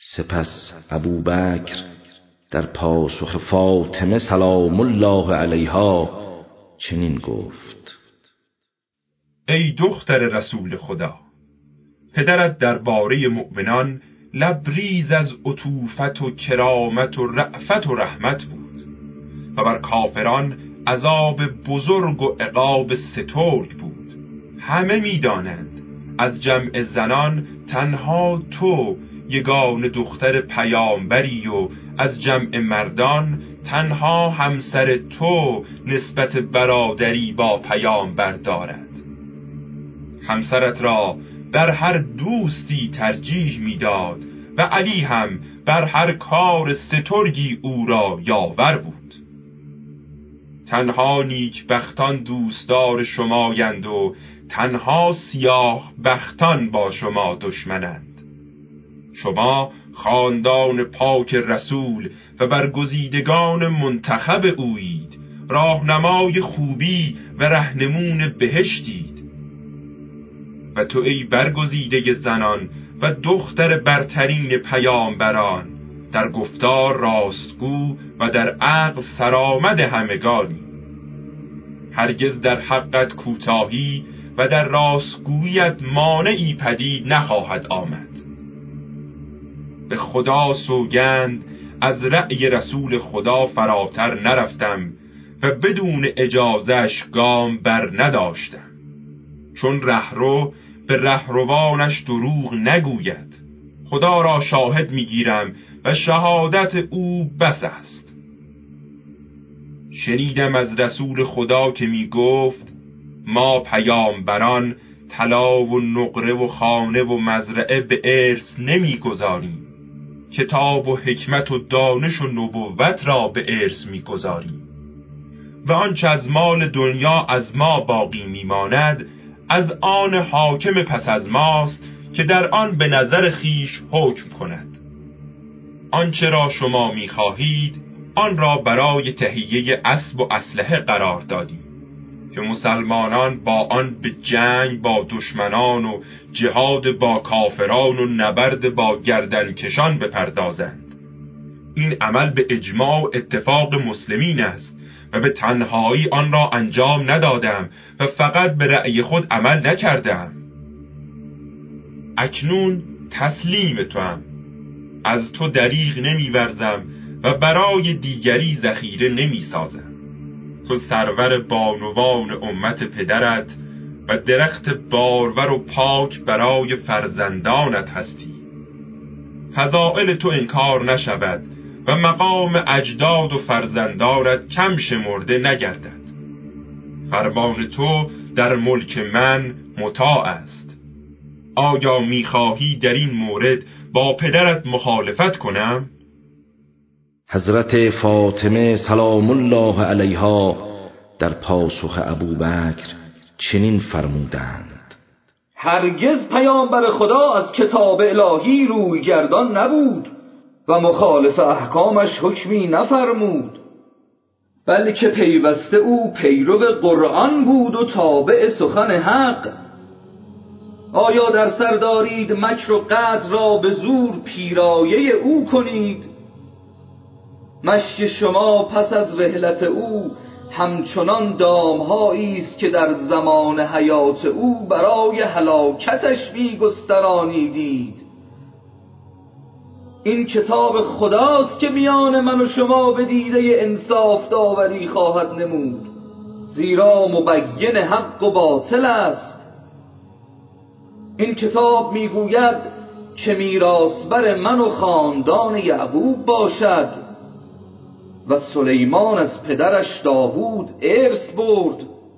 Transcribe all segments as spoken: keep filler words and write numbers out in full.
سپس ابوبکر در پاسخ فاطمه سلام الله علیها چنین گفت: ای دختر رسول خدا، پدرت درباره مؤمنان لبریز از عطوفت و کرامت و رأفت و رحمت بود و بر کافران عذاب بزرگ و عقاب سترگ بود. همه می‌دانند از جمع زنان تنها تو یگان دختر پیامبری و از جمع مردان تنها همسر تو نسبت برادری با پیامبر دارد. همسرت را بر هر دوستی ترجیح میداد و علی هم بر هر کار سترگی او را یاور بود. تنها نیک بختان دوستدار شمایند و تنها سیاه بختان با شما دشمنند. شما خاندان پاک رسول و برگزیدگان منتخب اویید، راهنمای خوبی و رهنمون بهشتید. و تو ای برگزیده زنان و دختر برترین پیامبران، در گفتار راستگو و در عقل سرآمد همگانی. هرگز در حقت کوتاهی و در راستگوییت مانعی پدید نخواهد آمد. به خدا سوگند از رأی رسول خدا فراتر نرفتم و بدون اجازهش گام بر نداشتم، چون رهرو به رهروانش دروغ نگوید. خدا را شاهد میگیرم و شهادت او بس است. شنیدم از رسول خدا که می گفت ما پیامبران طلا و نقره و خانه و مزرعه به ارث نمی گذاریم، کتاب و حکمت و دانش و نبوت را به ارث می گذاریم و آنچه از مال دنیا از ما باقی می ماند از آن حاکم پس از ماست که در آن به نظر خیش حکم کند. آنچه را شما می خواهید آن را برای تهیه اسب و اسلحه قرار دادیم که مسلمانان با آن به جنگ با دشمنان و جهاد با کافران و نبرد با گردنکشان بپردازند. این عمل به اجماع و اتفاق مسلمین است و به تنهایی آن را انجام ندادم و فقط به رأی خود عمل نکردم. اکنون تسلیم توام، از تو دریغ نمی‌ورزم و برای دیگری ذخیره نمی‌سازم. تو سرور بانوان امت پدرت و درخت بارور و پاک برای فرزندانت هستی. فضائل تو انکار نشود و مقام اجداد و فرزندانت کم شمرده نگردد. فرمان تو در ملک من مطاع است. آیا میخواهی در این مورد با پدرت مخالفت کنم؟ حضرت فاطمه سلام الله علیها در پاسخ ابوبکر چنین فرمودند: هرگز پیامبر خدا از کتاب الهی روی گردان نبود و مخالف احکامش حکمی نفرمود، بلکه پیوسته او پیرو قرآن بود و تابع سخن حق. آیا در سر دارید مکر و غدر را به زور پیرایه او کنید؟ مشی شما پس از رحلت او همچنان دامهایی است که در زمان حیات او برای هلاکتش می‌گسترانیدید. این کتاب خداست که میان من و شما به دیده انصاف داوری خواهد نمود، زیرا مبین حق و باطل است. این کتاب میگوید که میراثبر من و خاندان یعقوب باشد و سلیمان از پدرش داوود ارث برد.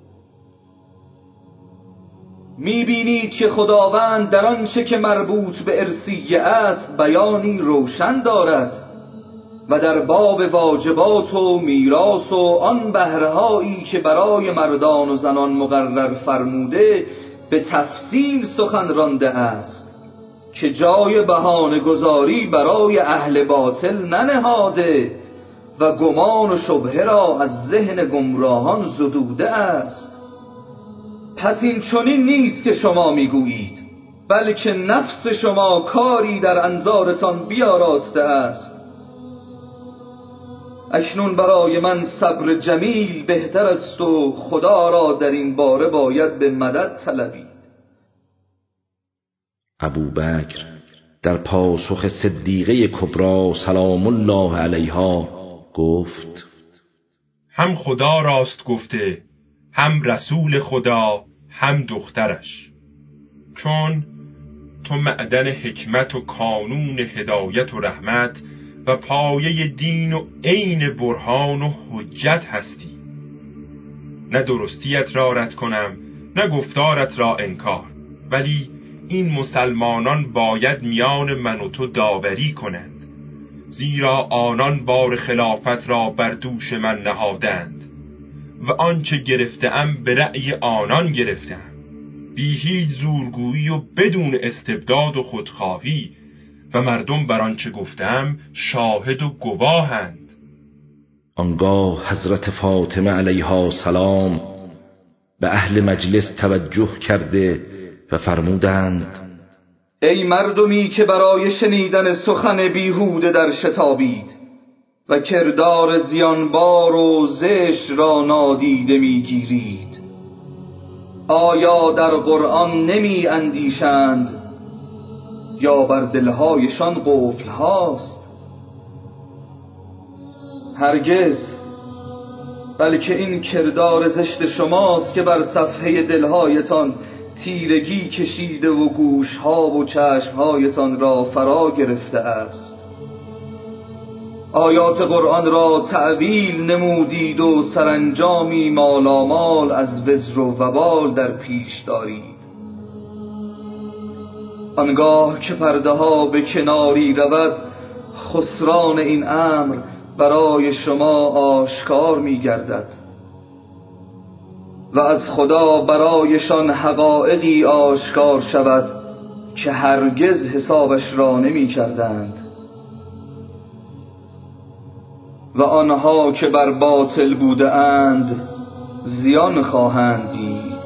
میبینید که خداوند در آنچه که مربوط به ارثیه است بیانی روشن دارد و در باب واجبات و میراث و آن بهرهایی که برای مردان و زنان مقرر فرموده به تفصیل سخن رانده است که جای بهانه گذاری برای اهل باطل ننهاده و گمان و شبهه را از ذهن گمراهان زدوده است. پس این چنین نیست که شما میگویید، بلکه نفس شما کاری در انظارتان بیاراسته است. اکنون برای من صبر جمیل بهتر است و خدا را در این باره باید به مدد طلبید. ابوبکر در پاسخ صدیقه کبری سلام الله علیها گفت: هم خدا راست گفته، هم رسول خدا، هم دخترش. چون تو معدن حکمت و کانون هدایت و رحمت و پایه دین و عین برهان و حجت هستی. نه درستیت را رد کنم، نه گفتارت را انکار، ولی این مسلمانان باید میان من و تو داوری کنند، زیرا آنان بار خلافت را بر دوش من نهادند و آنچه گرفتم به رأی آنان گرفتم، بی هیچ زورگویی و بدون استبداد و خودخواهی، و مردم بر آنچه گفتم شاهد و گواهند. آنگاه حضرت فاطمه علیها سلام به اهل مجلس توجه کرده و فرمودند: ای مردمی که برای شنیدن سخن بیهوده در شتابید و کردار زیانبار و زشت را نادیده میگیرید، آیا در قرآن نمی اندیشند یا بر دلهایشان قفل هاست؟ هرگز، بلکه این کردار زشت شماست که بر صفحه دلهایتان تیرگی کشیده و گوشها و چشمهایتان را فرا گرفته است. آیات قرآن را تعویل نمودید و سرانجامی مالامال از وزر و وبال در پیش دارید. آنگاه که پرده ها به کناری رود، خسران این امر برای شما آشکار می گردد و از خدا برایشان حقایقی آشکار شود که هرگز حسابش را نمی کردند. و آنها که بر باطل بوده اند زیان خواهند دید